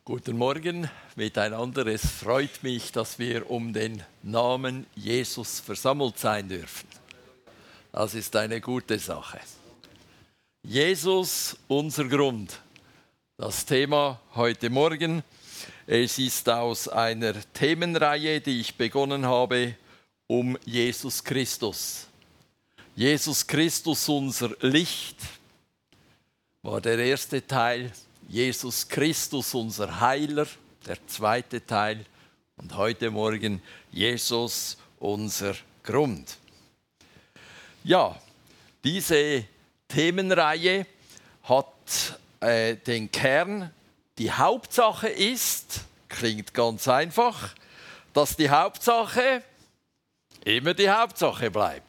Guten Morgen miteinander. Es freut mich, dass wir um den Namen Jesus versammelt sein dürfen. Das ist eine gute Sache. Jesus, unser Grund. Das Thema heute Morgen. Es ist aus einer Themenreihe, die ich begonnen habe, um Jesus Christus. Jesus Christus, unser Licht, war der erste Teil. Jesus Christus, unser Heiler, der zweite Teil. Und heute Morgen Jesus, unser Grund. Ja, diese Themenreihe hat den Kern. Die Hauptsache ist, klingt ganz einfach, dass die Hauptsache immer die Hauptsache bleibt.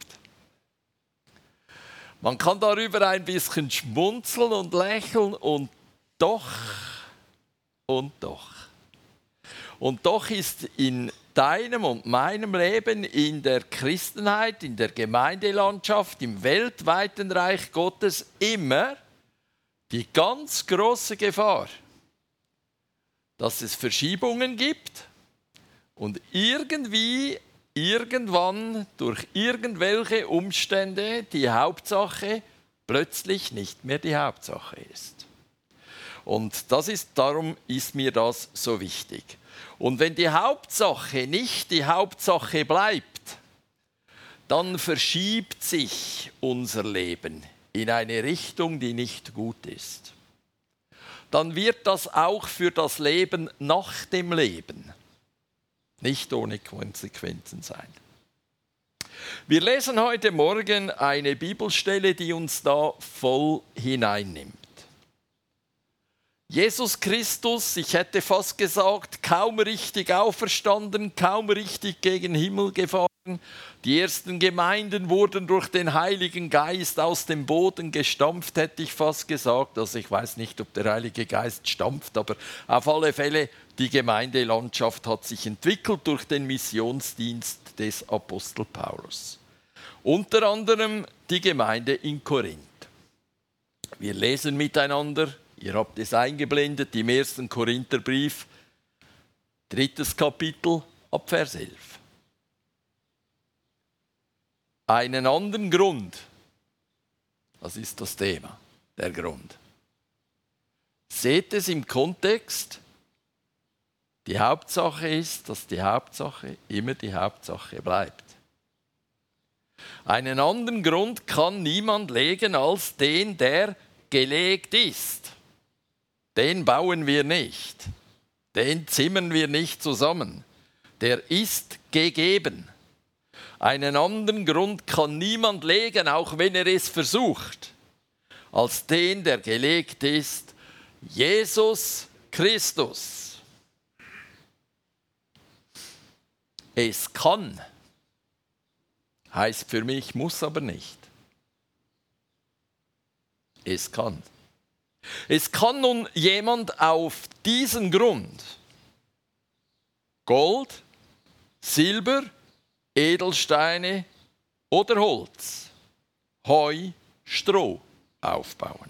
Man kann darüber ein bisschen schmunzeln und lächeln und doch ist in deinem und meinem Leben, in der Christenheit, in der Gemeindelandschaft, im weltweiten Reich Gottes immer die ganz große Gefahr, dass es Verschiebungen gibt und irgendwann durch irgendwelche Umstände die Hauptsache plötzlich nicht mehr die Hauptsache ist. Und darum ist mir das so wichtig. Und wenn die Hauptsache nicht die Hauptsache bleibt, dann verschiebt sich unser Leben in eine Richtung, die nicht gut ist. Dann wird das auch für das Leben nach dem Leben nicht ohne Konsequenzen sein. Wir lesen heute Morgen eine Bibelstelle, die uns da voll hineinnimmt. Jesus Christus, ich hätte fast gesagt, kaum richtig auferstanden, kaum richtig gegen den Himmel gefahren. Die ersten Gemeinden wurden durch den Heiligen Geist aus dem Boden gestampft, hätte ich fast gesagt. Also ich weiß nicht, ob der Heilige Geist stampft, aber auf alle Fälle, die Gemeindelandschaft hat sich entwickelt durch den Missionsdienst des Apostel Paulus. Unter anderem die Gemeinde in Korinth. Wir lesen miteinander. Ihr habt es eingeblendet im 1. Korintherbrief, 3. Kapitel, ab Vers 11. Einen anderen Grund, das ist das Thema, der Grund. Seht es im Kontext, die Hauptsache ist, dass die Hauptsache immer die Hauptsache bleibt. Einen anderen Grund kann niemand legen als den, der gelegt ist. Den bauen wir nicht, den zimmern wir nicht zusammen. Der ist gegeben. Einen anderen Grund kann niemand legen, auch wenn er es versucht, als den, der gelegt ist, Jesus Christus. Es kann, heißt für mich, muss aber nicht. Es kann. Es kann nun jemand auf diesen Grund Gold, Silber, Edelsteine oder Holz, Heu, Stroh aufbauen.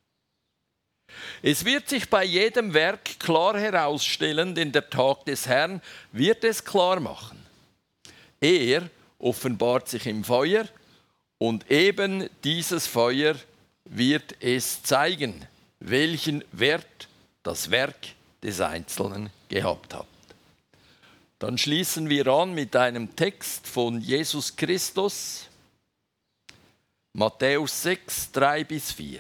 Es wird sich bei jedem Werk klar herausstellen, denn der Tag des Herrn wird es klar machen. Er offenbart sich im Feuer und eben dieses Feuer wird es zeigen, welchen Wert das Werk des Einzelnen gehabt hat. Dann schließen wir an mit einem Text von Jesus Christus, Matthäus 6, 3-4.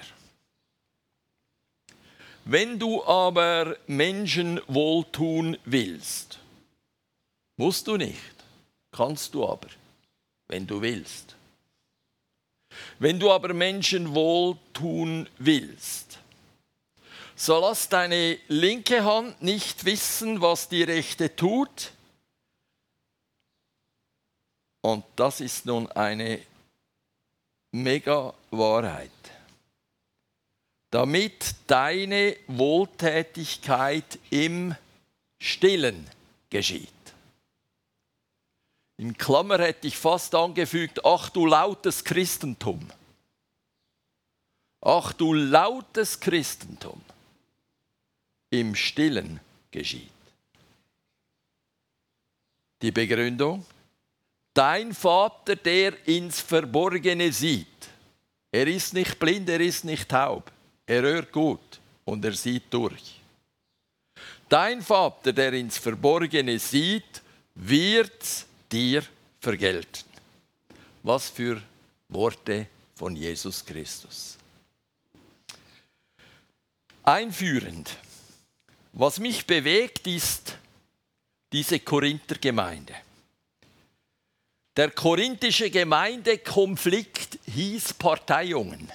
Wenn du aber Menschen wohltun willst, musst du nicht, kannst du aber, wenn du willst. Wenn du aber Menschen wohltun willst, so lass deine linke Hand nicht wissen, was die rechte tut. Und das ist nun eine mega Wahrheit. Damit deine Wohltätigkeit im Stillen geschieht. In Klammer hätte ich fast angefügt, ach du lautes Christentum. Ach du lautes Christentum. Im Stillen geschieht. Die Begründung: Dein Vater, der ins Verborgene sieht. Er ist nicht blind, er ist nicht taub. Er hört gut und er sieht durch. Dein Vater, der ins Verborgene sieht, wird dir vergelten. Was für Worte von Jesus Christus. Einführend. Was mich bewegt, ist diese Korinther-Gemeinde. Der korinthische Gemeindekonflikt hieß Parteiungen.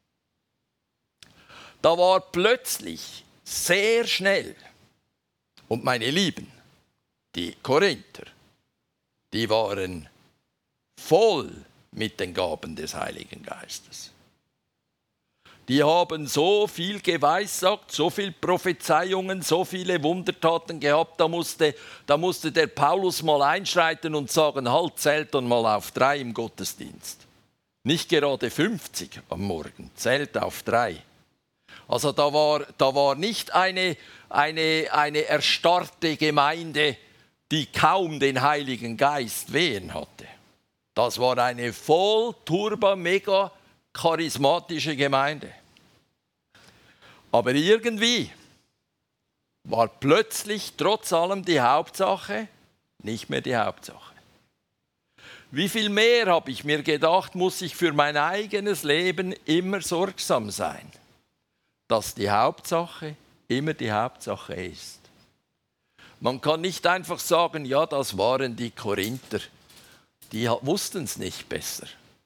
Da war plötzlich sehr schnell, und meine Lieben, die Korinther, die waren voll mit den Gaben des Heiligen Geistes. Die haben so viel geweissagt, so viele Prophezeiungen, so viele Wundertaten gehabt, da musste der Paulus mal einschreiten und sagen, halt, zählt dann mal auf 3 im Gottesdienst. Nicht gerade 50 am Morgen, zählt auf 3. Also da war nicht eine erstarrte Gemeinde, die kaum den Heiligen Geist wehen hatte. Das war eine voll turbo, mega charismatische Gemeinde. Aber irgendwie war plötzlich trotz allem die Hauptsache nicht mehr die Hauptsache. Wie viel mehr, habe ich mir gedacht, muss ich für mein eigenes Leben immer sorgsam sein, dass die Hauptsache immer die Hauptsache ist. Man kann nicht einfach sagen, ja, das waren die Korinther, die wussten es nicht besser.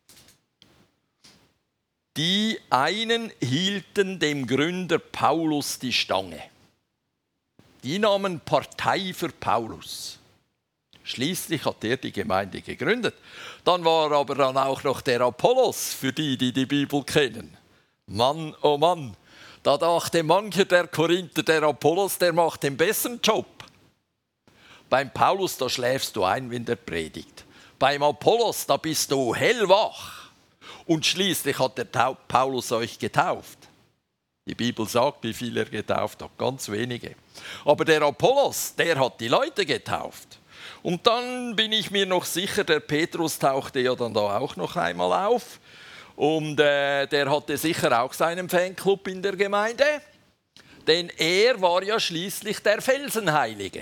Die einen hielten dem Gründer Paulus die Stange. Die nahmen Partei für Paulus. Schließlich hat er die Gemeinde gegründet. Dann war aber dann auch noch der Apollos, für die die Bibel kennen. Mann, oh Mann, da dachte mancher der Korinther, der Apollos, der macht den besseren Job. Beim Paulus, da schläfst du ein, wenn der predigt. Beim Apollos, da bist du hellwach. Und schließlich hat der Paulus euch getauft. Die Bibel sagt, wie viel er getauft hat, ganz wenige. Aber der Apollos, der hat die Leute getauft. Und dann bin ich mir noch sicher, der Petrus tauchte ja dann da auch noch einmal auf. Und der hatte sicher auch seinen Fanclub in der Gemeinde. Denn er war ja schließlich der Felsenheilige.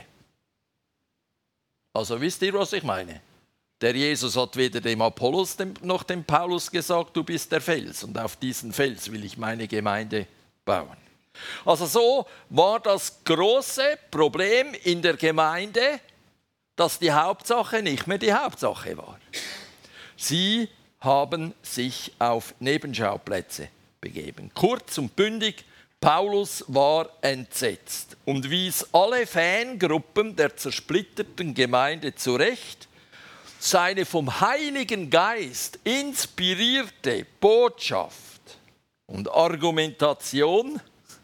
Also wisst ihr, was ich meine? Der Jesus hat weder dem Apollos noch dem Paulus gesagt, du bist der Fels und auf diesen Fels will ich meine Gemeinde bauen. Also so war das große Problem in der Gemeinde, dass die Hauptsache nicht mehr die Hauptsache war. Sie haben sich auf Nebenschauplätze begeben. Kurz und bündig, Paulus war entsetzt und wies alle Fangruppen der zersplitterten Gemeinde zurecht, seine vom Heiligen Geist inspirierte Botschaft und Argumentation,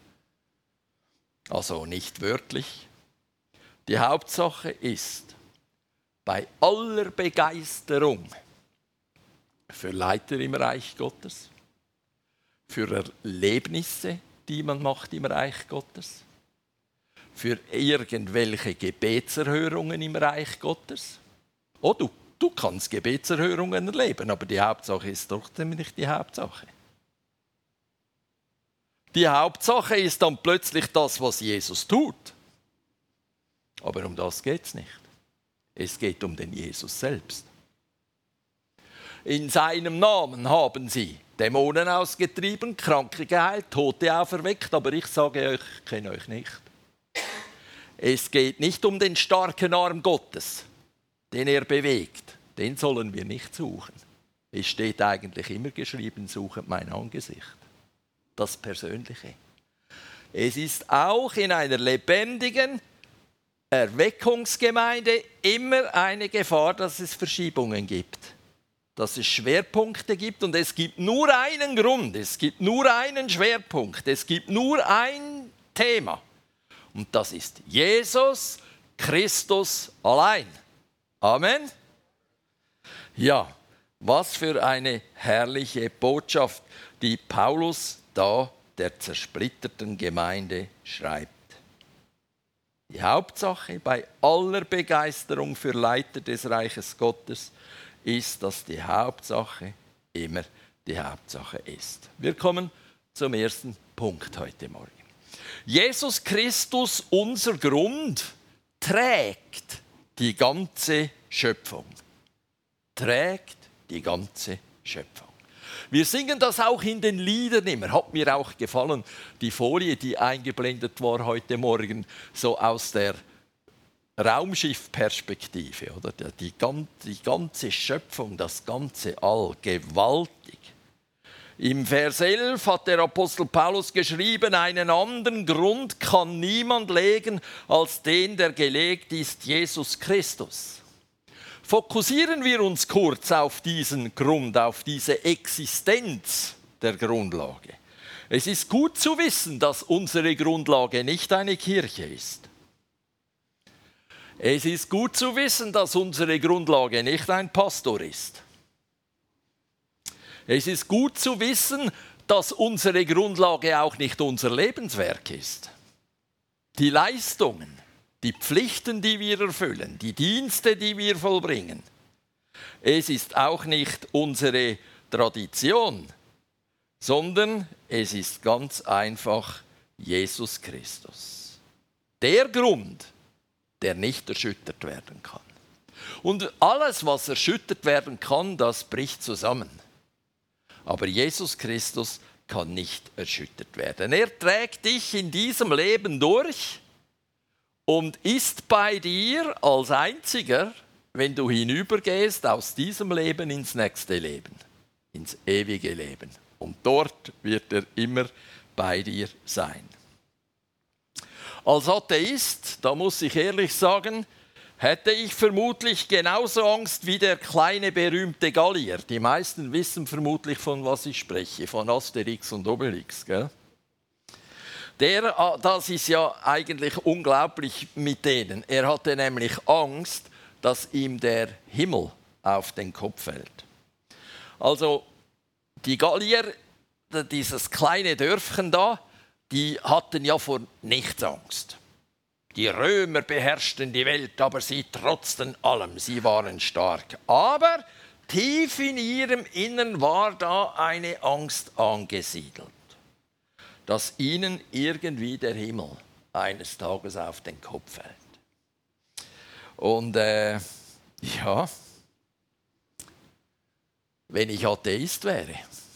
also nicht wörtlich, die Hauptsache ist, bei aller Begeisterung für Leiter im Reich Gottes, für Erlebnisse, die man macht im Reich Gottes, für irgendwelche Gebetserhörungen im Reich Gottes. Oh, du kannst Gebetserhörungen erleben, aber die Hauptsache ist trotzdem nicht die Hauptsache. Die Hauptsache ist dann plötzlich das, was Jesus tut. Aber um das geht es nicht. Es geht um den Jesus selbst. In seinem Namen haben sie Dämonen ausgetrieben, Kranke geheilt, Tote auferweckt, aber ich sage euch, ich kenne euch nicht. Es geht nicht um den starken Arm Gottes, den er bewegt. Den sollen wir nicht suchen. Es steht eigentlich immer geschrieben, suchet mein Angesicht. Das Persönliche. Es ist auch in einer lebendigen Erweckungsgemeinde immer eine Gefahr, dass es Verschiebungen gibt. Dass es Schwerpunkte gibt und es gibt nur einen Grund, es gibt nur einen Schwerpunkt, es gibt nur ein Thema. Und das ist Jesus Christus allein. Amen. Ja, was für eine herrliche Botschaft, die Paulus da der zersplitterten Gemeinde schreibt. Die Hauptsache bei aller Begeisterung für Leiter des Reiches Gottes ist, dass die Hauptsache immer die Hauptsache ist. Wir kommen zum ersten Punkt heute Morgen. Jesus Christus, unser Grund, trägt die ganze Schöpfung. Trägt die ganze Schöpfung. Wir singen das auch in den Liedern immer. Hat mir auch gefallen, die Folie, die eingeblendet war heute Morgen, so aus der Raumschiffperspektive. Oder? Die ganze Schöpfung, das ganze All, gewaltig. Im Vers 11 hat der Apostel Paulus geschrieben, einen anderen Grund kann niemand legen, als den, der gelegt ist, Jesus Christus. Fokussieren wir uns kurz auf diesen Grund, auf diese Existenz der Grundlage. Es ist gut zu wissen, dass unsere Grundlage nicht eine Kirche ist. Es ist gut zu wissen, dass unsere Grundlage nicht ein Pastor ist. Es ist gut zu wissen, dass unsere Grundlage auch nicht unser Lebenswerk ist. Die Leistungen, die Pflichten, die wir erfüllen, die Dienste, die wir vollbringen. Es ist auch nicht unsere Tradition, sondern es ist ganz einfach Jesus Christus. Der Grund, der nicht erschüttert werden kann. Und alles, was erschüttert werden kann, das bricht zusammen. Aber Jesus Christus kann nicht erschüttert werden. Er trägt dich in diesem Leben durch und ist bei dir als Einziger, wenn du hinübergehst aus diesem Leben ins nächste Leben, ins ewige Leben. Und dort wird er immer bei dir sein. Als Atheist, da muss ich ehrlich sagen, hätte ich vermutlich genauso Angst wie der kleine berühmte Gallier. Die meisten wissen vermutlich, von was ich spreche, von Asterix und Obelix. Gell? Das ist ja eigentlich unglaublich mit denen. Er hatte nämlich Angst, dass ihm der Himmel auf den Kopf fällt. Also die Gallier, dieses kleine Dörfchen da, die hatten ja vor nichts Angst. Die Römer beherrschten die Welt, aber sie trotzten allem, sie waren stark. Aber tief in ihrem Innern war da eine Angst angesiedelt, dass ihnen irgendwie der Himmel eines Tages auf den Kopf fällt. Und ja, wenn ich Atheist wäre,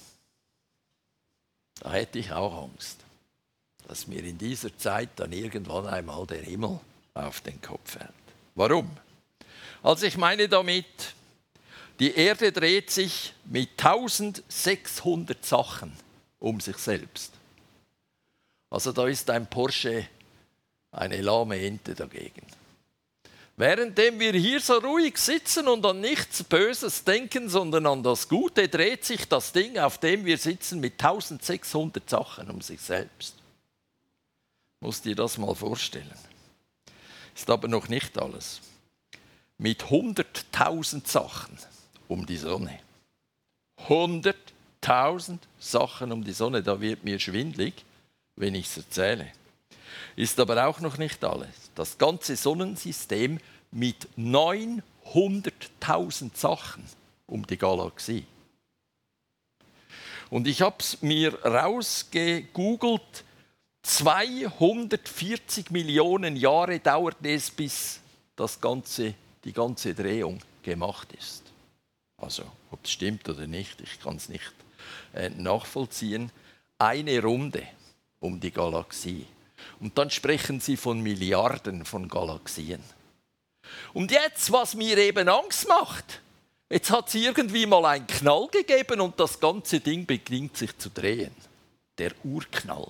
da hätte ich auch Angst, dass mir in dieser Zeit dann irgendwann einmal der Himmel auf den Kopf fällt. Warum? Also ich meine damit, die Erde dreht sich mit 1600 Sachen um sich selbst. Also da ist ein Porsche eine lahme Ente dagegen. Währenddem wir hier so ruhig sitzen und an nichts Böses denken, sondern an das Gute, dreht sich das Ding, auf dem wir sitzen, mit 1600 Sachen um sich selbst. Musst dir das mal vorstellen. Ist aber noch nicht alles. Mit 100.000 Sachen um die Sonne. 100.000 Sachen um die Sonne, da wird mir schwindlig, wenn ich es erzähle. Ist aber auch noch nicht alles. Das ganze Sonnensystem mit 900.000 Sachen um die Galaxie. Und ich habe es mir rausgegoogelt. 240 Millionen Jahre dauert es, bis die ganze Drehung gemacht ist. Also, ob es stimmt oder nicht, ich kann es nicht nachvollziehen. Eine Runde um die Galaxie. Und dann sprechen sie von Milliarden von Galaxien. Und jetzt, was mir eben Angst macht, jetzt hat es irgendwie mal einen Knall gegeben und das ganze Ding beginnt sich zu drehen. Der Urknall.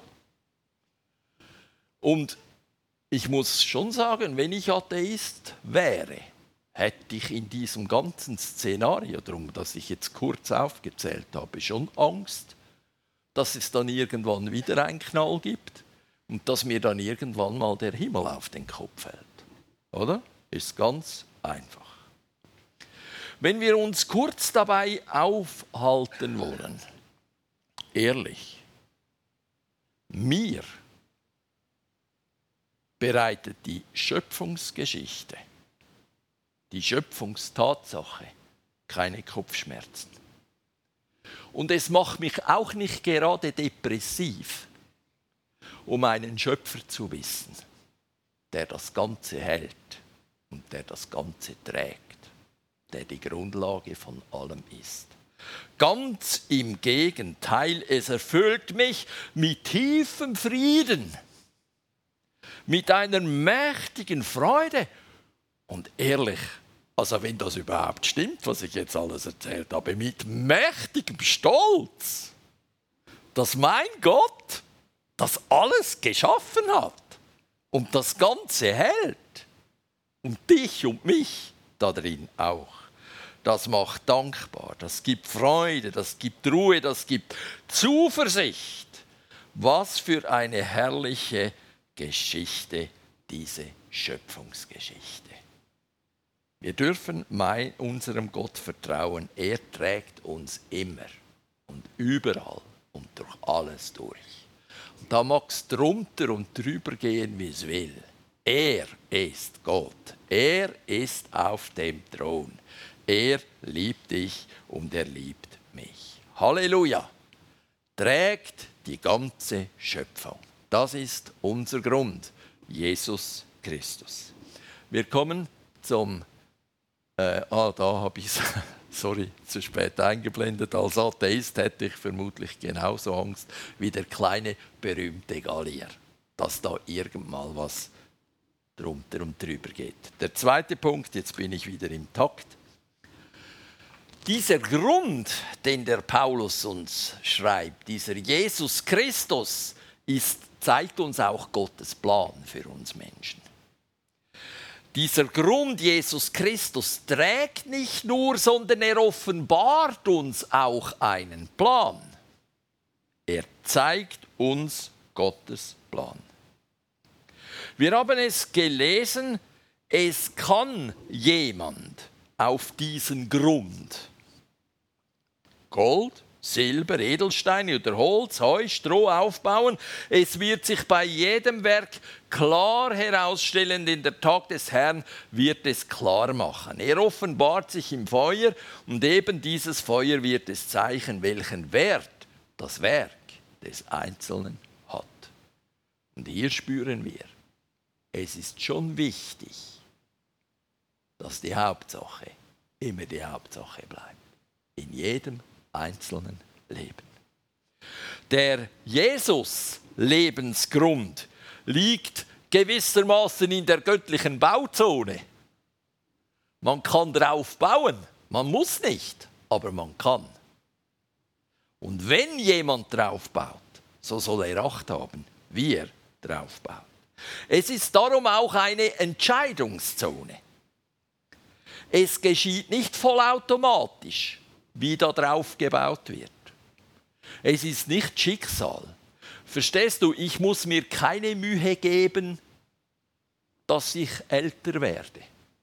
Und ich muss schon sagen, wenn ich Atheist wäre, hätte ich in diesem ganzen Szenario, darum, das ich jetzt kurz aufgezählt habe, schon Angst, dass es dann irgendwann wieder einen Knall gibt und dass mir dann irgendwann mal der Himmel auf den Kopf fällt. Oder? Ist ganz einfach. Wenn wir uns kurz dabei aufhalten wollen, ehrlich, mir bereitet die Schöpfungsgeschichte, die Schöpfungstatsache keine Kopfschmerzen. Und es macht mich auch nicht gerade depressiv, um einen Schöpfer zu wissen, der das Ganze hält und der das Ganze trägt, der die Grundlage von allem ist. Ganz im Gegenteil, es erfüllt mich mit tiefem Frieden, mit einer mächtigen Freude und ehrlich, also wenn das überhaupt stimmt, was ich jetzt alles erzählt habe, mit mächtigem Stolz, dass mein Gott das alles geschaffen hat und das Ganze hält und dich und mich da drin auch. Das macht dankbar, das gibt Freude, das gibt Ruhe, das gibt Zuversicht. Was für eine herrliche Geschichte, diese Schöpfungsgeschichte. Wir dürfen unserem Gott vertrauen. Er trägt uns immer und überall und durch alles durch. Und da mag es drunter und drüber gehen, wie es will. Er ist Gott. Er ist auf dem Thron. Er liebt dich und er liebt mich. Halleluja! Trägt die ganze Schöpfung. Das ist unser Grund. Jesus Christus. Wir kommen zum da habe ich es, sorry, zu spät eingeblendet. Als Atheist hätte ich vermutlich genauso Angst wie der kleine, berühmte Gallier, dass da irgendwann was drunter und drüber geht. Der zweite Punkt, jetzt bin ich wieder im Takt. Dieser Grund, den der Paulus uns schreibt, dieser Jesus Christus, zeigt uns auch Gottes Plan für uns Menschen. Dieser Grund, Jesus Christus, trägt nicht nur, sondern er offenbart uns auch einen Plan. Er zeigt uns Gottes Plan. Wir haben es gelesen, es kann jemand auf diesen Grund Gold, Silber, Edelsteine oder Holz, Heu, Stroh aufbauen. Es wird sich bei jedem Werk klar herausstellen, denn der Tag des Herrn wird es klar machen. Er offenbart sich im Feuer und eben dieses Feuer wird es zeigen, welchen Wert das Werk des Einzelnen hat. Und hier spüren wir, es ist schon wichtig, dass die Hauptsache immer die Hauptsache bleibt. In jedem einzelnen Leben. Der Jesus-Lebensgrund liegt gewissermaßen in der göttlichen Bauzone. Man kann drauf bauen, man muss nicht, aber man kann. Und wenn jemand drauf baut, so soll er Acht haben, wie er drauf baut. Es ist darum auch eine Entscheidungszone. Es geschieht nicht vollautomatisch, wie da drauf gebaut wird. Es ist nicht Schicksal. Verstehst du, ich muss mir keine Mühe geben, dass ich älter werde.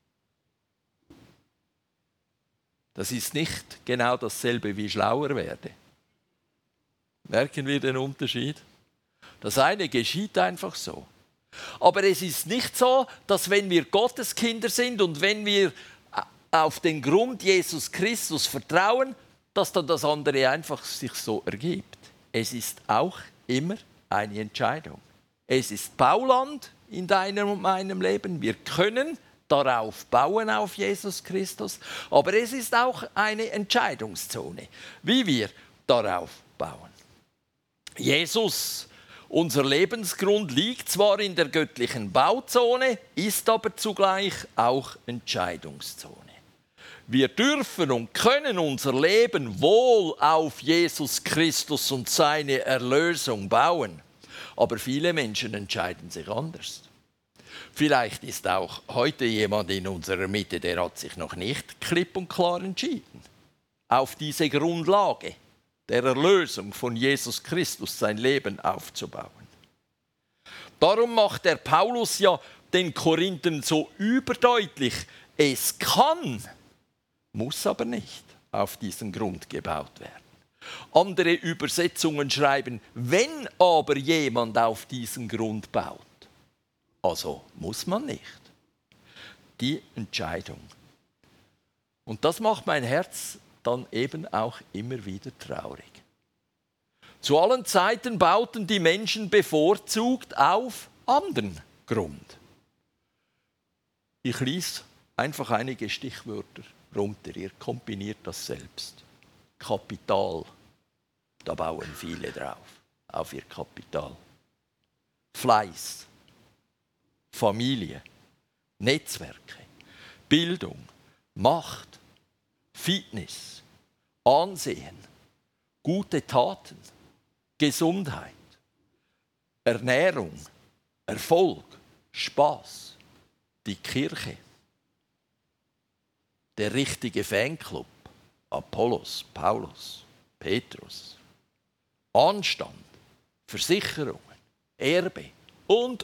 Das ist nicht genau dasselbe wie schlauer werde. Merken wir den Unterschied? Das eine geschieht einfach so. Aber es ist nicht so, dass wenn wir Gottes Kinder sind und wenn wir auf den Grund Jesus Christus vertrauen, dass dann das andere einfach sich so ergibt. Es ist auch immer eine Entscheidung. Es ist Bauland in deinem und meinem Leben. Wir können darauf bauen, auf Jesus Christus. Aber es ist auch eine Entscheidungszone, wie wir darauf bauen. Jesus, unser Lebensgrund, liegt zwar in der göttlichen Bauzone, ist aber zugleich auch Entscheidungszone. Wir dürfen und können unser Leben wohl auf Jesus Christus und seine Erlösung bauen. Aber viele Menschen entscheiden sich anders. Vielleicht ist auch heute jemand in unserer Mitte, der hat sich noch nicht klipp und klar entschieden, auf diese Grundlage der Erlösung von Jesus Christus sein Leben aufzubauen. Darum macht der Paulus ja den Korinthern so überdeutlich, es kann, muss aber nicht auf diesen Grund gebaut werden. Andere Übersetzungen schreiben, wenn aber jemand auf diesen Grund baut. Also muss man nicht. Die Entscheidung. Und das macht mein Herz dann eben auch immer wieder traurig. Zu allen Zeiten bauten die Menschen bevorzugt auf anderen Grund. Ich lese einfach einige Stichwörter runter. Ihr kombiniert das selbst. Kapital. Da bauen viele drauf. Auf ihr Kapital. Fleiß. Familie. Netzwerke. Bildung. Macht. Fitness. Ansehen. Gute Taten. Gesundheit. Ernährung. Erfolg. Spaß. Die Kirche. Der richtige Fanclub. Apollos, Paulus, Petrus. Anstand. Versicherungen. Erbe. Und.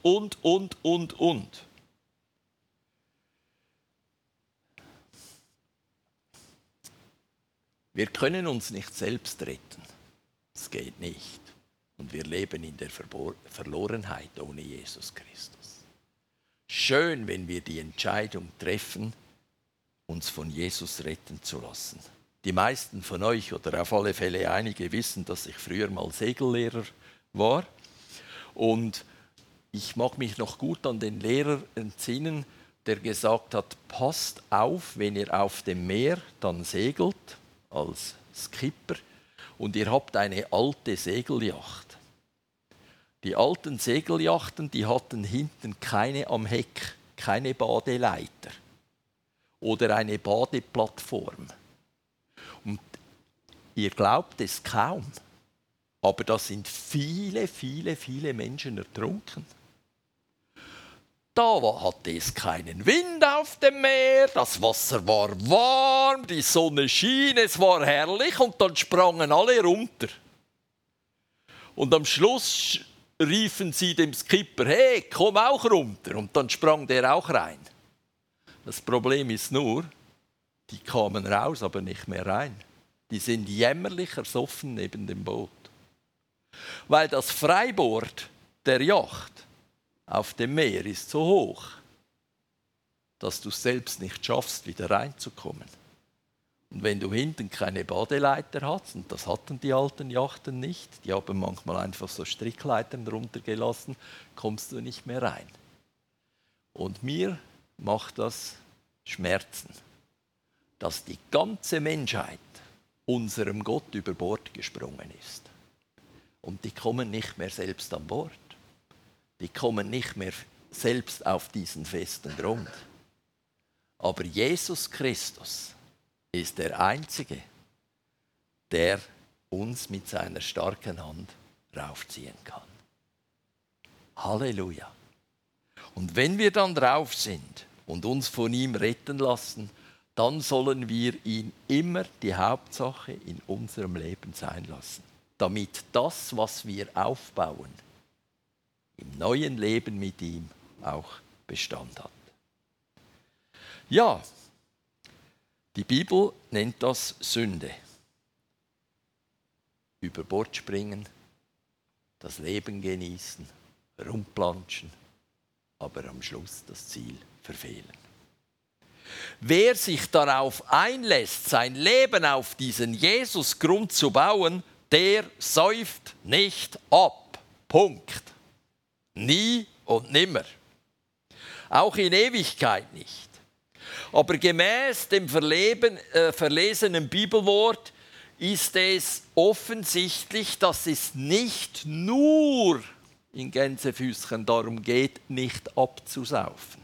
Wir können uns nicht selbst retten. Das geht nicht. Und wir leben in der Verlorenheit ohne Jesus Christus. Schön, wenn wir die Entscheidung treffen, uns von Jesus retten zu lassen. Die meisten von euch, oder auf alle Fälle einige, wissen, dass ich früher mal Segellehrer war. Und ich mag mich noch gut an den Lehrer entsinnen, der gesagt hat, passt auf, wenn ihr auf dem Meer dann segelt, als Skipper, und ihr habt eine alte Segelyacht. Die alten Segelyachten, die hatten hinten keine am Heck, keine Badeleiter oder eine Badeplattform. Und ihr glaubt es kaum, aber da sind viele Menschen ertrunken. Da hatte es keinen Wind auf dem Meer, das Wasser war warm, die Sonne schien, es war herrlich und dann sprangen alle runter. Und am Schluss riefen sie dem Skipper, hey, komm auch runter. Und dann sprang der auch rein. Das Problem ist nur, die kamen raus, aber nicht mehr rein. Die sind jämmerlich ersoffen neben dem Boot. Weil das Freibord der Yacht auf dem Meer ist so hoch, dass du es selbst nicht schaffst, wieder reinzukommen. Und wenn du hinten keine Badeleiter hast, und das hatten die alten Yachten nicht, die haben manchmal einfach so Strickleitern runtergelassen, kommst du nicht mehr rein. Und mir macht das Schmerzen, dass die ganze Menschheit unserem Gott über Bord gesprungen ist. Und die kommen nicht mehr selbst an Bord. Die kommen nicht mehr selbst auf diesen festen Grund. Aber Jesus Christus ist der Einzige, der uns mit seiner starken Hand raufziehen kann. Halleluja. Und wenn wir dann drauf sind und uns von ihm retten lassen, dann sollen wir ihn immer die Hauptsache in unserem Leben sein lassen, damit das, was wir aufbauen, im neuen Leben mit ihm auch Bestand hat. Ja, die Bibel nennt das Sünde. Über Bord springen, das Leben genießen, rumplanschen, aber am Schluss das Ziel verfehlen. Wer sich darauf einlässt, sein Leben auf diesen Jesusgrund zu bauen, der säuft nicht ab. Punkt. Nie und nimmer. Auch in Ewigkeit nicht. Aber gemäß dem verlesenen Bibelwort ist es offensichtlich, dass es nicht nur in Gänsefüßchen darum geht, nicht abzusaufen.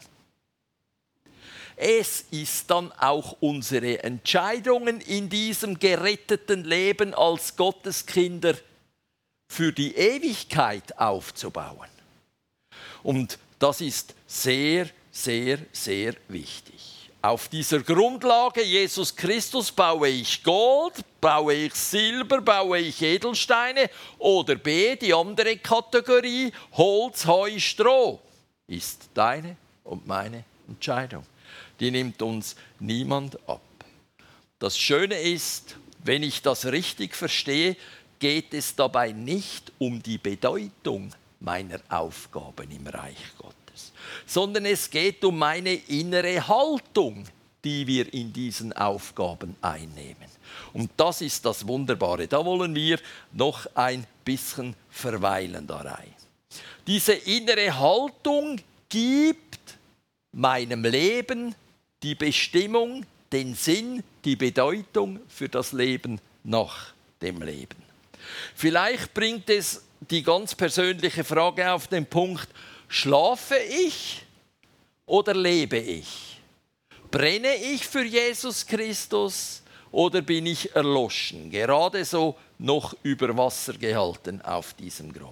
Es ist dann auch unsere Entscheidungen in diesem geretteten Leben als Gotteskinder für die Ewigkeit aufzubauen. Und das ist sehr wichtig. Auf dieser Grundlage Jesus Christus baue ich Gold, baue ich Silber, baue ich Edelsteine oder B, die andere Kategorie, Holz, Heu, Stroh, ist deine und meine Entscheidung. Die nimmt uns niemand ab. Das Schöne ist, wenn ich das richtig verstehe, geht es dabei nicht um die Bedeutung meiner Aufgaben im Reich Gottes. Gottes, sondern es geht um meine innere Haltung, die wir in diesen Aufgaben einnehmen. Und das ist das Wunderbare. Da wollen wir noch ein bisschen verweilen darein. Diese innere Haltung gibt meinem Leben die Bestimmung, den Sinn, die Bedeutung für das Leben nach dem Leben. Vielleicht bringt es die ganz persönliche Frage auf den Punkt: Schlafe ich oder lebe ich? Brenne ich für Jesus Christus oder bin ich erloschen, gerade so noch über Wasser gehalten auf diesem Grund?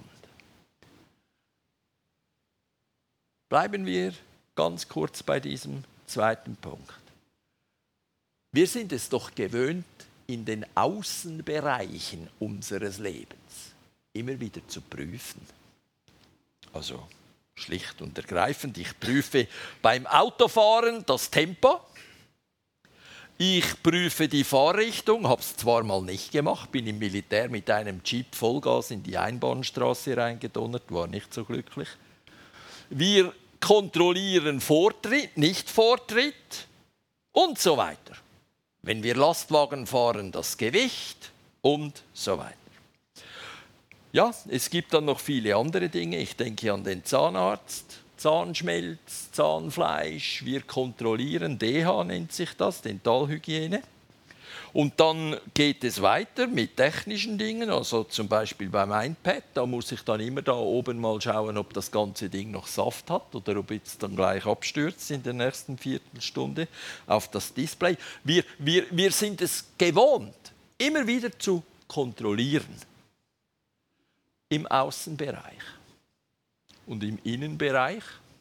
Bleiben wir ganz kurz bei diesem zweiten Punkt. Wir sind es doch gewöhnt, in den Außenbereichen unseres Lebens immer wieder zu prüfen. Also schlicht und ergreifend, ich prüfe beim Autofahren das Tempo. Ich prüfe die Fahrrichtung, habe es zwar mal nicht gemacht, bin im Militär mit einem Jeep Vollgas in die Einbahnstraße reingedonnert, war nicht so glücklich. Wir kontrollieren Vortritt, Nicht-Vortritt und so weiter. Wenn wir Lastwagen fahren, das Gewicht und so weiter. Ja, es gibt dann noch viele andere Dinge. Ich denke an den Zahnarzt, Zahnschmelz, Zahnfleisch. Wir kontrollieren, DH nennt sich das, Dentalhygiene. Und dann geht es weiter mit technischen Dingen, also zum Beispiel beim iPad. Da muss ich dann immer da oben mal schauen, ob das ganze Ding noch Saft hat oder ob es dann gleich abstürzt in der nächsten Viertelstunde auf das Display. Wir sind es gewohnt, immer wieder zu kontrollieren. Im Außenbereich und im Innenbereich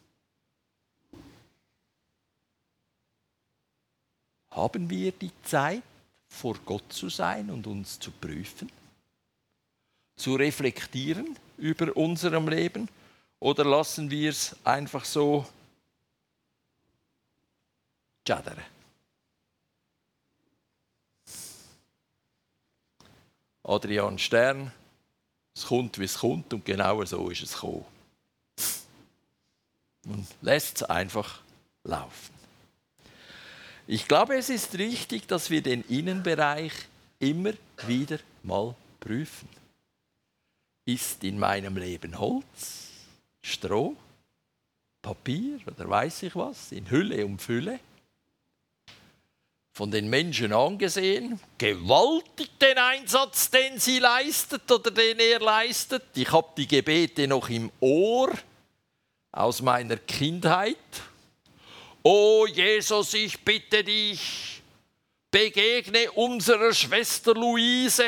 haben wir die Zeit, vor Gott zu sein und uns zu prüfen, zu reflektieren über unserem Leben, oder lassen wir es einfach so tschadern? Adrian Stern: Es kommt, wie es kommt, und genau so ist es gekommen. Und lässt es einfach laufen. Ich glaube, es ist wichtig, dass wir den Innenbereich immer wieder mal prüfen. Ist in meinem Leben Holz, Stroh, Papier oder weiß ich was, in Hülle und Fülle? Von den Menschen angesehen, gewaltig den Einsatz, den sie leistet oder den er leistet. Ich habe die Gebete noch im Ohr aus meiner Kindheit. Oh Jesus, ich bitte dich, begegne unserer Schwester Luise,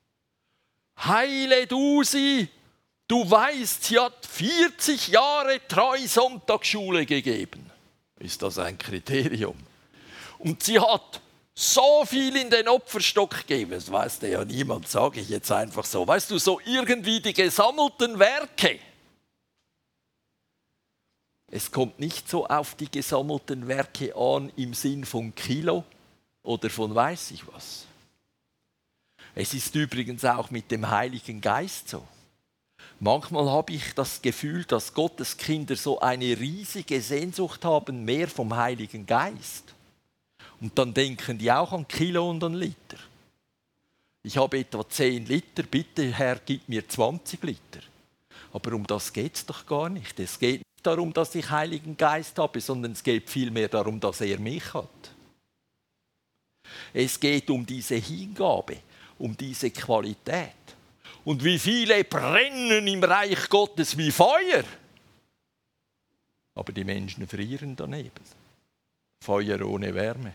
heile du sie. Du weißt, sie hat 40 Jahre treu Sonntagsschule gegeben. Ist das ein Kriterium? Und sie hat so viel in den Opferstock gegeben. Das weiß ja niemand, sage ich jetzt einfach so. Weißt du, so irgendwie die gesammelten Werke. Es kommt nicht so auf die gesammelten Werke an im Sinn von Kilo oder von weiß ich was. Es ist übrigens auch mit dem Heiligen Geist so. Manchmal habe ich das Gefühl, dass Gottes Kinder so eine riesige Sehnsucht haben, mehr vom Heiligen Geist. Und dann denken die auch an Kilo und an Liter. Ich habe etwa 10 Liter, bitte Herr, gib mir 20 Liter. Aber um das geht es doch gar nicht. Es geht nicht darum, dass ich Heiligen Geist habe, sondern es geht vielmehr darum, dass er mich hat. Es geht um diese Hingabe, um diese Qualität. Und wie viele brennen im Reich Gottes wie Feuer. Aber die Menschen frieren daneben. Feuer ohne Wärme.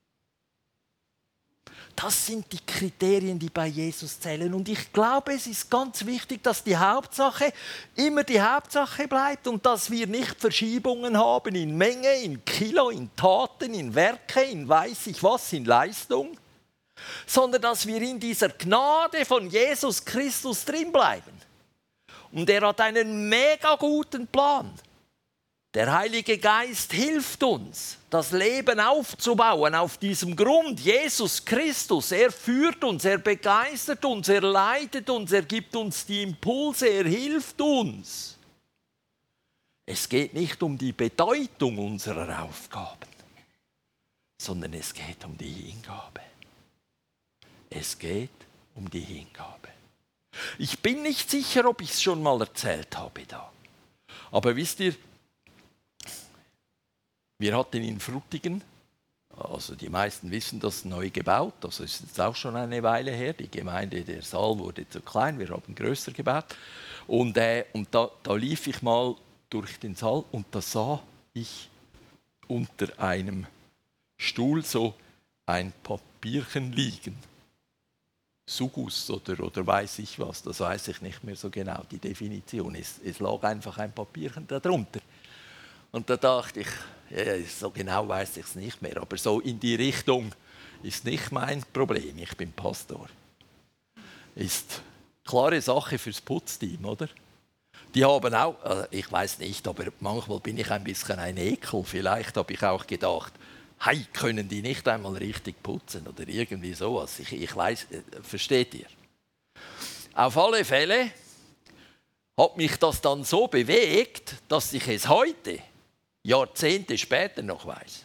Das sind die Kriterien, die bei Jesus zählen. Und ich glaube, es ist ganz wichtig, dass die Hauptsache immer die Hauptsache bleibt und dass wir nicht Verschiebungen haben in Menge, in Kilo, in Taten, in Werke, in weiß ich was, in Leistung, sondern dass wir in dieser Gnade von Jesus Christus drin bleiben. Und er hat einen mega guten Plan. Der Heilige Geist hilft uns, das Leben aufzubauen auf diesem Grund. Jesus Christus, er führt uns, er begeistert uns, er leitet uns, er gibt uns die Impulse, er hilft uns. Es geht nicht um die Bedeutung unserer Aufgaben, sondern es geht um die Hingabe. Es geht um die Hingabe. Ich bin nicht sicher, ob ich es schon mal erzählt habe da. Aber wisst ihr, wir hatten in Frutigen, also die meisten wissen das, neu gebaut. Also ist jetzt auch schon eine Weile her. Die Gemeinde, der Saal wurde zu klein, wir haben größer gebaut. Und da lief ich mal durch den Saal und da sah ich unter einem Stuhl so ein Papierchen liegen. Sugus oder weiß ich was, das weiß ich nicht mehr so genau, die Definition. Es lag einfach ein Papierchen darunter. Und da dachte ich, ja, so genau weiß ich es nicht mehr, aber so in die Richtung ist nicht mein Problem, ich bin Pastor. Ist klare Sache fürs Putzteam, oder? Die haben auch, ich weiß nicht, aber manchmal bin ich ein bisschen ein Ekel. Vielleicht habe ich auch gedacht, hey, können die nicht einmal richtig putzen oder irgendwie sowas. Ich weiß, versteht ihr? Auf alle Fälle hat mich das dann so bewegt, dass ich es heute, Jahrzehnte später noch weiß.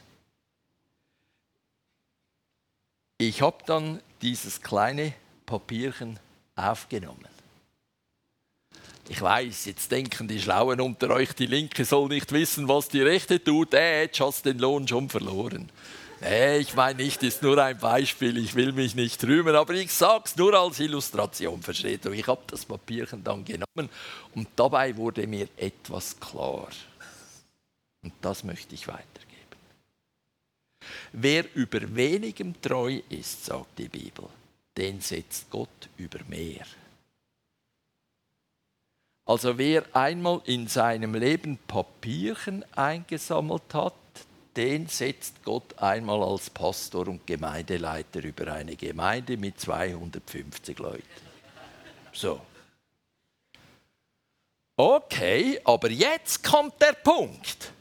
Ich habe dann dieses kleine Papierchen aufgenommen. Ich weiß, jetzt denken die Schlauen unter euch, die Linke soll nicht wissen, was die Rechte tut. Jetzt hast du den Lohn schon verloren. Ich meine nicht, ist nur ein Beispiel, ich will mich nicht rühmen, aber ich sage es nur als Illustration, versteht ihr? Ich habe das Papierchen dann genommen und dabei wurde mir etwas klar. Und das möchte ich weitergeben. Wer über wenigem treu ist, sagt die Bibel, den setzt Gott über mehr. Also wer einmal in seinem Leben Papierchen eingesammelt hat, den setzt Gott einmal als Pastor und Gemeindeleiter über eine Gemeinde mit 250 Leuten. So. Okay, aber jetzt kommt der Punkt.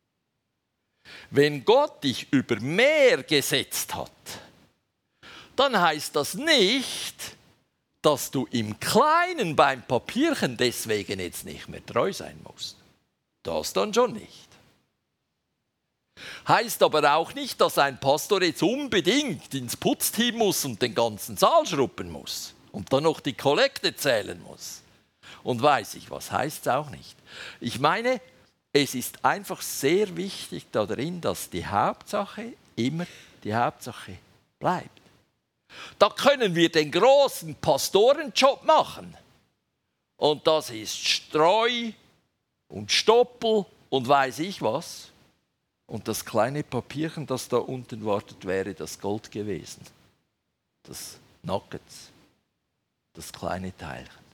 Wenn Gott dich über mehr gesetzt hat, dann heißt das nicht, dass du im Kleinen beim Papierchen deswegen jetzt nicht mehr treu sein musst. Das dann schon nicht. Heißt aber auch nicht, dass ein Pastor jetzt unbedingt ins Putzteam muss und den ganzen Saal schruppen muss und dann noch die Kollekte zählen muss. Und weiß ich was, heißt es auch nicht. Ich meine, es ist einfach sehr wichtig darin, dass die Hauptsache immer die Hauptsache bleibt. Da können wir den großen Pastorenjob machen. Und das ist Streu und Stoppel und weiß ich was. Und das kleine Papierchen, das da unten wartet, wäre das Gold gewesen. Das Nuggets, das kleine Teilchen.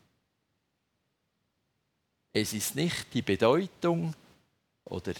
Es ist nicht die Bedeutung oder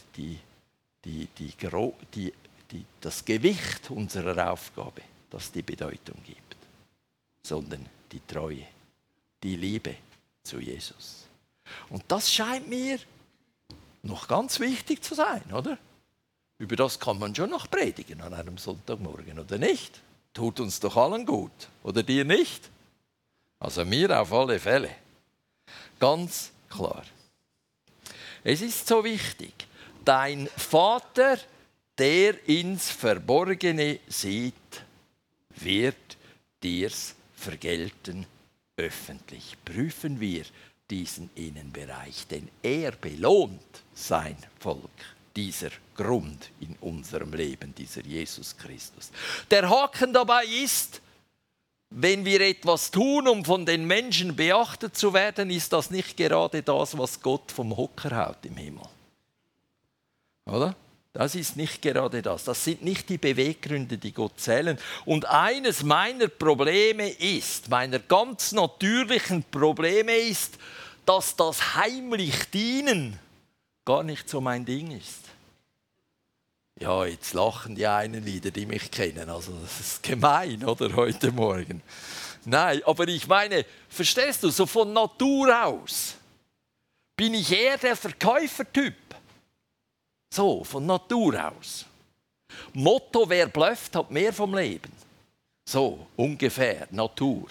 das Gewicht unserer Aufgabe, das die Bedeutung gibt, sondern die Treue, die Liebe zu Jesus. Und das scheint mir noch ganz wichtig zu sein, oder? Über das kann man schon noch predigen an einem Sonntagmorgen, oder nicht? Tut uns doch allen gut, oder dir nicht? Also mir auf alle Fälle. Ganz klar. Es ist so wichtig, dein Vater, der ins Verborgene sieht, wird dir's vergelten öffentlich. Prüfen wir diesen Innenbereich, denn er belohnt sein Volk. Dieser Grund in unserem Leben, dieser Jesus Christus. Der Haken dabei ist, wenn wir etwas tun, um von den Menschen beachtet zu werden, ist das nicht gerade das, was Gott vom Hocker haut im Himmel. Oder? Das ist nicht gerade das. Das sind nicht die Beweggründe, die Gott zählen. Und eines meiner Probleme ist, meiner ganz natürlichen Probleme ist, dass das heimlich Dienen gar nicht so mein Ding ist. Ja, jetzt lachen die einen wieder, die mich kennen. Also das ist gemein, oder, heute Morgen. Nein, aber ich meine, verstehst du, so von Natur aus bin ich eher der Verkäufertyp. So, von Natur aus. Motto, wer blufft, hat mehr vom Leben. So, ungefähr, Natur.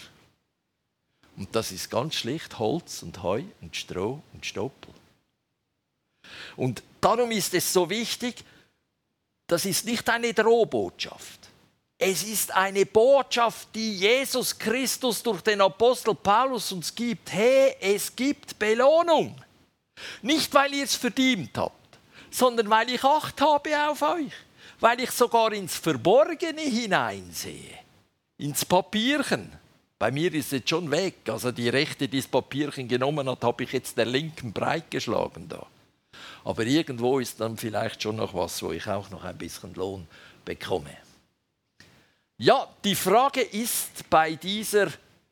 Und das ist ganz schlicht Holz und Heu und Stroh und Stoppel. Und darum ist es so wichtig, das ist nicht eine Drohbotschaft. Es ist eine Botschaft, die Jesus Christus durch den Apostel Paulus uns gibt. Hey, es gibt Belohnung. Nicht, weil ihr es verdient habt, sondern weil ich Acht habe auf euch. Weil ich sogar ins Verborgene hineinsehe. Ins Papierchen. Bei mir ist es jetzt schon weg. Also die Rechte, die das Papierchen genommen hat, habe ich jetzt der linken breit geschlagen da. Aber irgendwo ist dann vielleicht schon noch was, wo ich auch noch ein bisschen Lohn bekomme. Ja, die Frage ist bei diesem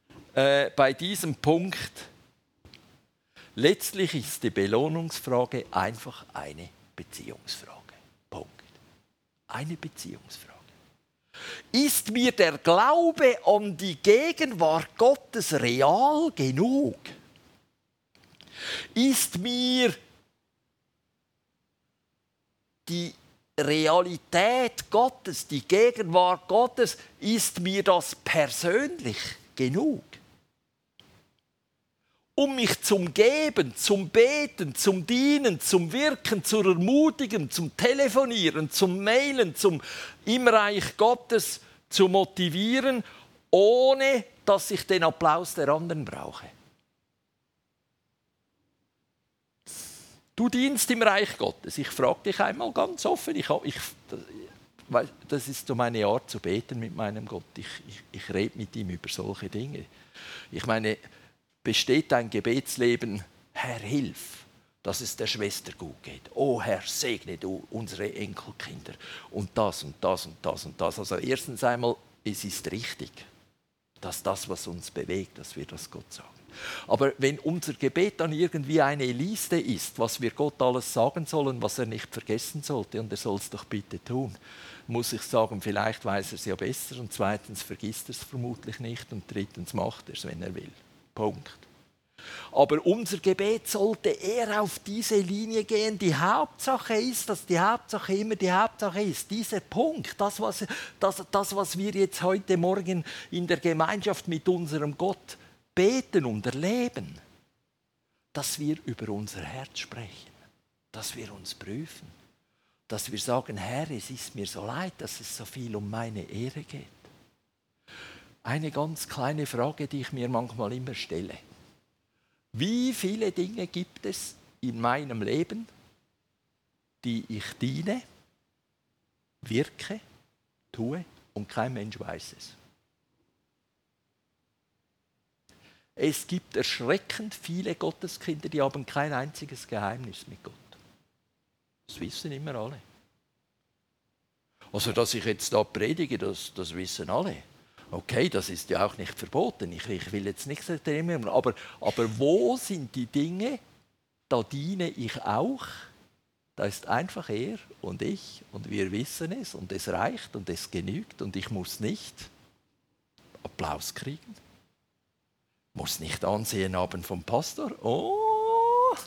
Punkt, letztlich ist die Belohnungsfrage einfach eine Beziehungsfrage. Punkt. Eine Beziehungsfrage. Ist mir der Glaube an die Gegenwart Gottes real genug? Ist mir die Realität Gottes, die Gegenwart Gottes, ist mir das persönlich genug? Um mich zum Geben, zum Beten, zum Dienen, zum Wirken, zur Ermutigen, zum Telefonieren, zum Mailen, zum im Reich Gottes zu motivieren, ohne dass ich den Applaus der anderen brauche. Du dienst im Reich Gottes. Ich frage dich einmal ganz offen. Das ist so meine Art zu beten mit meinem Gott. Ich rede mit ihm über solche Dinge. Ich meine, besteht dein Gebetsleben, Herr, hilf, dass es der Schwester gut geht. Oh Herr, segne du unsere Enkelkinder. Und das und das und das und das. Also erstens einmal, es ist richtig, dass das, was uns bewegt, dass wir das Gott sagen. Aber wenn unser Gebet dann irgendwie eine Liste ist, was wir Gott alles sagen sollen, was er nicht vergessen sollte, und er soll es doch bitte tun, muss ich sagen, vielleicht weiß er es ja besser und zweitens vergisst er es vermutlich nicht und drittens macht er es, wenn er will. Punkt. Aber unser Gebet sollte eher auf diese Linie gehen. Die Hauptsache ist, dass die Hauptsache immer die Hauptsache ist. Dieser Punkt, das, was wir jetzt heute Morgen in der Gemeinschaft mit unserem Gott beten und erleben, dass wir über unser Herz sprechen, dass wir uns prüfen, dass wir sagen, Herr, es ist mir so leid, dass es so viel um meine Ehre geht. Eine ganz kleine Frage, die ich mir manchmal immer stelle. Wie viele Dinge gibt es in meinem Leben, die ich diene, wirke, tue und kein Mensch weiß es? Es gibt erschreckend viele Gotteskinder, die haben kein einziges Geheimnis mit Gott. Das wissen immer alle. Also, dass ich jetzt da predige, das wissen alle. Okay, das ist ja auch nicht verboten. Ich will jetzt nichts nehmen, aber wo sind die Dinge, da diene ich auch? Da ist einfach er und ich und wir wissen es und es reicht und es genügt und ich muss nicht Applaus kriegen. Muss nicht Ansehen haben vom Pastor. Oh!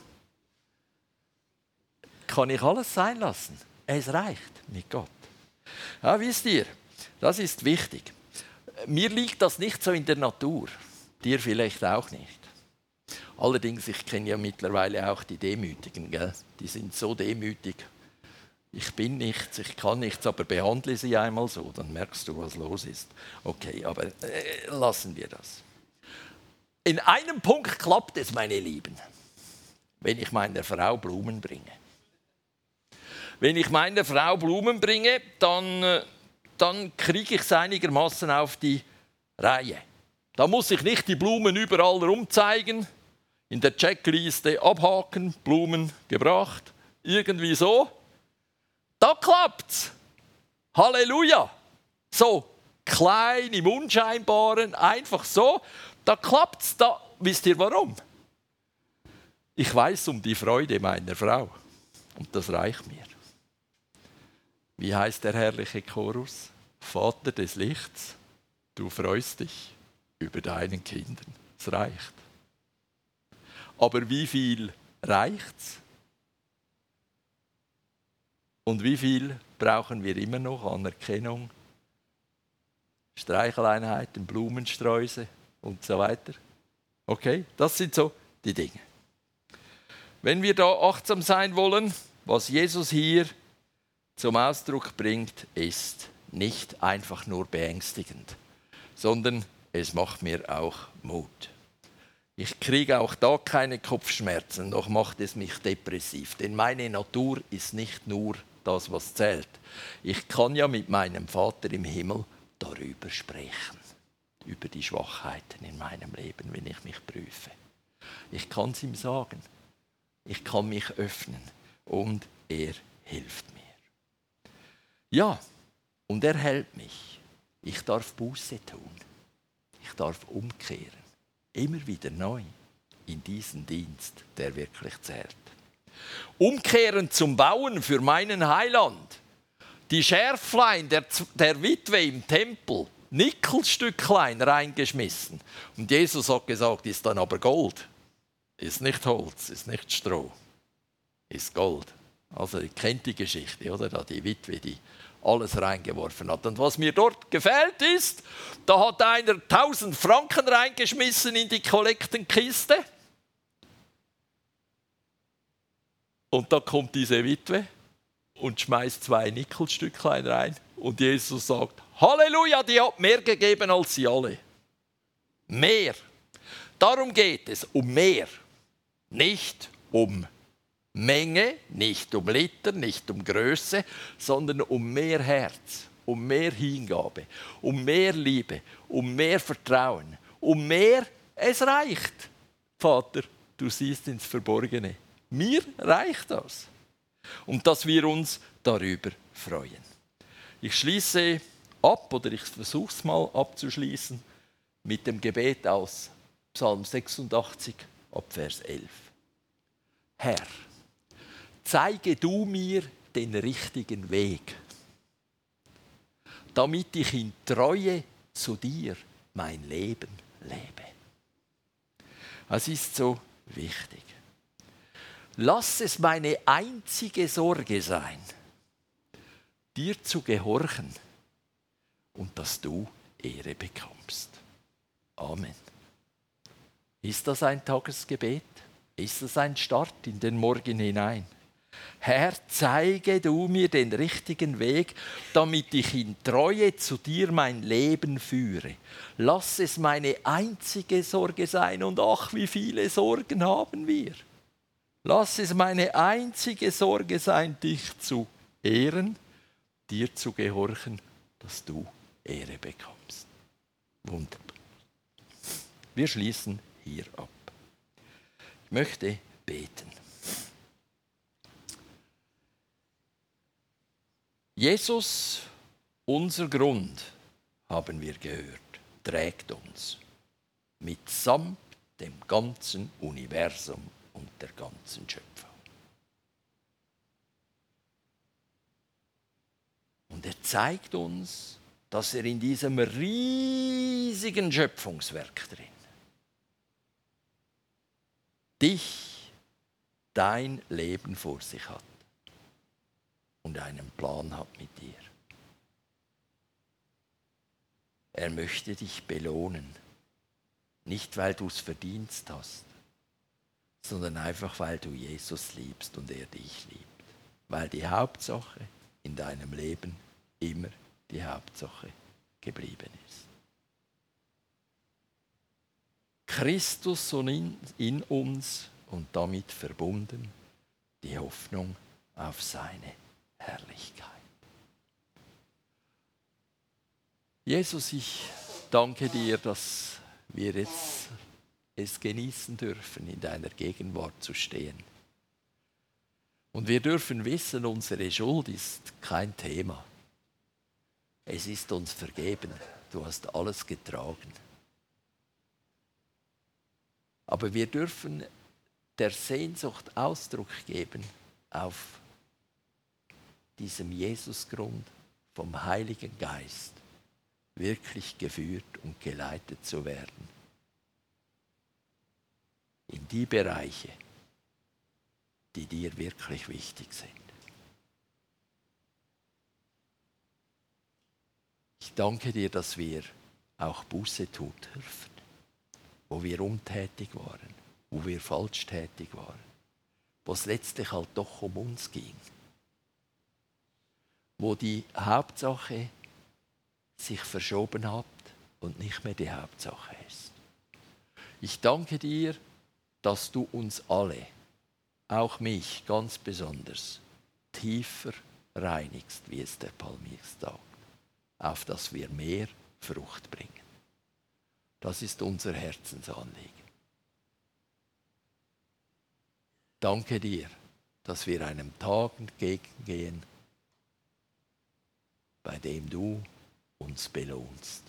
Kann ich alles sein lassen. Es reicht mit Gott. Ja, wisst ihr, das ist wichtig. Mir liegt das nicht so in der Natur. Dir vielleicht auch nicht. Allerdings, ich kenne ja mittlerweile auch die Demütigen. Gell? Die sind so demütig. Ich bin nichts, ich kann nichts, aber behandle sie einmal so, dann merkst du, was los ist. Okay, aber lassen wir das. In einem Punkt klappt es, meine Lieben, wenn ich meiner Frau Blumen bringe. Wenn ich meiner Frau Blumen bringe, dann kriege ich es einigermaßen auf die Reihe. Da muss ich nicht die Blumen überall rumzeigen, in der Checkliste abhaken, Blumen gebracht, irgendwie so. Da klappt's. Halleluja. So klein im Unscheinbaren, einfach so. Da klappt's. Da wisst ihr warum? Ich weiß um die Freude meiner Frau und das reicht mir. Wie heißt der herrliche Chorus? Vater des Lichts, du freust dich über deinen Kindern. Es reicht. Aber wie viel reicht's? Und wie viel brauchen wir immer noch? Anerkennung, Streicheleinheiten, Blumensträuße und so weiter. Okay, das sind so die Dinge. Wenn wir da achtsam sein wollen, was Jesus hier zum Ausdruck bringt, ist nicht einfach nur beängstigend, sondern es macht mir auch Mut. Ich kriege auch da keine Kopfschmerzen, noch macht es mich depressiv. Denn meine Natur ist nicht nur das, was zählt. Ich kann ja mit meinem Vater im Himmel darüber sprechen. Über die Schwachheiten in meinem Leben, wenn ich mich prüfe. Ich kann es ihm sagen. Ich kann mich öffnen. Und er hilft mir. Ja, und er hält mich. Ich darf Buße tun. Ich darf umkehren. Immer wieder neu in diesen Dienst, der wirklich zählt. Umkehren zum Bauen für meinen Heiland. Die Schärflein der Witwe im Tempel, Nickelstücklein reingeschmissen. Und Jesus hat gesagt, ist dann aber Gold. Ist nicht Holz, ist nicht Stroh, ist Gold. Also ihr kennt die Geschichte, oder? Da die Witwe, die alles reingeworfen hat. Und was mir dort gefällt ist, da hat einer 1000 Franken reingeschmissen in die Kollektenkiste. Und da kommt diese Witwe und schmeißt 2 Nickelstücklein rein. Und Jesus sagt, Halleluja, die hat mehr gegeben als sie alle. Mehr. Darum geht es, um mehr. Nicht um Menge, nicht um Liter, nicht um Größe, sondern um mehr Herz, um mehr Hingabe, um mehr Liebe, um mehr Vertrauen, um mehr, es reicht. Vater, du siehst ins Verborgene. Mir reicht das. Und dass wir uns darüber freuen. Ich schließe ab, oder ich versuche es mal abzuschließen, mit dem Gebet aus Psalm 86 ab Vers 11. Herr, zeige du mir den richtigen Weg, damit ich in Treue zu dir mein Leben lebe. Es ist so wichtig. Lass es meine einzige Sorge sein, dir zu gehorchen und dass du Ehre bekommst. Amen. Ist das ein Tagesgebet? Ist das ein Start in den Morgen hinein? Herr, zeige du mir den richtigen Weg, damit ich in Treue zu dir mein Leben führe. Lass es meine einzige Sorge sein und ach, wie viele Sorgen haben wir. Lass es meine einzige Sorge sein, dich zu ehren, dir zu gehorchen, dass du Ehre bekommst. Wunderbar. Wir schließen hier ab. Ich möchte beten. Jesus, unser Grund, haben wir gehört, trägt uns mitsamt dem ganzen Universum und der ganzen Schöpfung. Und er zeigt uns, dass er in diesem riesigen Schöpfungswerk drin dich, dein Leben vor sich hat und einen Plan hat mit dir. Er möchte dich belohnen, nicht weil du es verdient hast, sondern einfach weil du Jesus liebst und er dich liebt. Weil die Hauptsache in deinem Leben immer die Hauptsache geblieben ist. Christus in uns und damit verbunden die Hoffnung auf seine Herrlichkeit. Jesus, ich danke dir, dass wir jetzt es genießen dürfen, in deiner Gegenwart zu stehen. Und wir dürfen wissen, unsere Schuld ist kein Thema. Es ist uns vergeben. Du hast alles getragen. Aber wir dürfen der Sehnsucht Ausdruck geben, auf diesem Jesusgrund vom Heiligen Geist wirklich geführt und geleitet zu werden. In die Bereiche, die dir wirklich wichtig sind. Ich danke dir, dass wir auch Buße tun dürfen, wo wir untätig waren, wo wir falsch tätig waren, wo es letztlich halt doch um uns ging. Wo die Hauptsache sich verschoben hat und nicht mehr die Hauptsache ist. Ich danke dir, dass du uns alle, auch mich ganz besonders, tiefer reinigst, wie es der Psalmist sagt, auf dass wir mehr Frucht bringen. Das ist unser Herzensanliegen. Danke dir, dass wir einem Tag entgegengehen, bei dem du uns belohnst.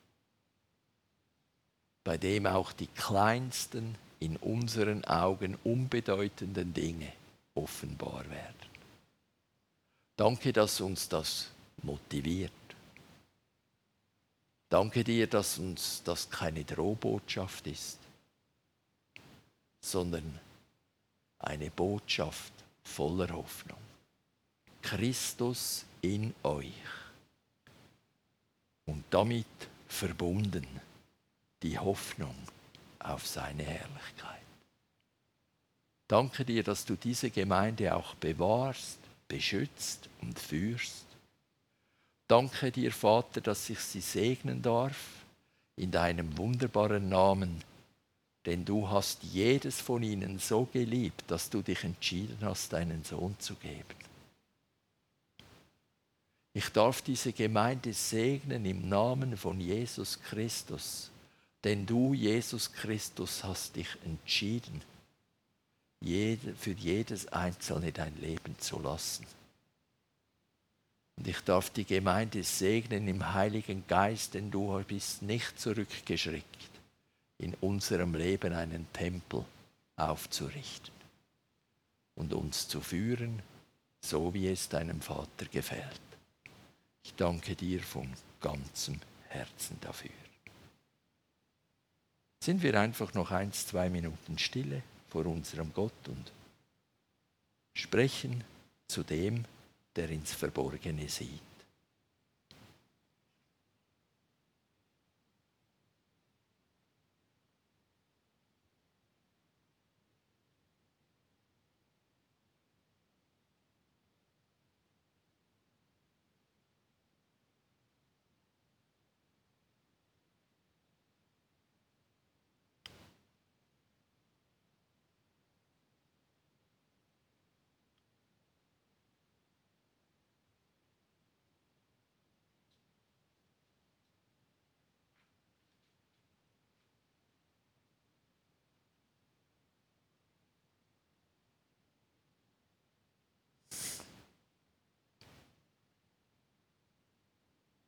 Bei dem auch die kleinsten, in unseren Augen unbedeutenden Dinge offenbar werden. Danke, dass uns das motiviert. Danke dir, dass uns das keine Drohbotschaft ist, sondern eine Botschaft voller Hoffnung. Christus in euch und damit verbunden die Hoffnung auf seine Herrlichkeit. Danke dir, dass du diese Gemeinde auch bewahrst, beschützt und führst. Danke dir, Vater, dass ich sie segnen darf in deinem wunderbaren Namen, denn du hast jedes von ihnen so geliebt, dass du dich entschieden hast, deinen Sohn zu geben. Ich darf diese Gemeinde segnen im Namen von Jesus Christus, denn du, Jesus Christus, hast dich entschieden, für jedes Einzelne dein Leben zu lassen. Und ich darf die Gemeinde segnen im Heiligen Geist, denn du bist nicht zurückgeschreckt, in unserem Leben einen Tempel aufzurichten und uns zu führen, so wie es deinem Vater gefällt. Ich danke dir von ganzem Herzen dafür. Sind wir einfach noch 1-2 Minuten Stille vor unserem Gott und sprechen zu dem, der ins Verborgene sieht.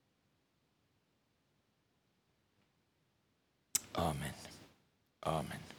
Amen. Amen.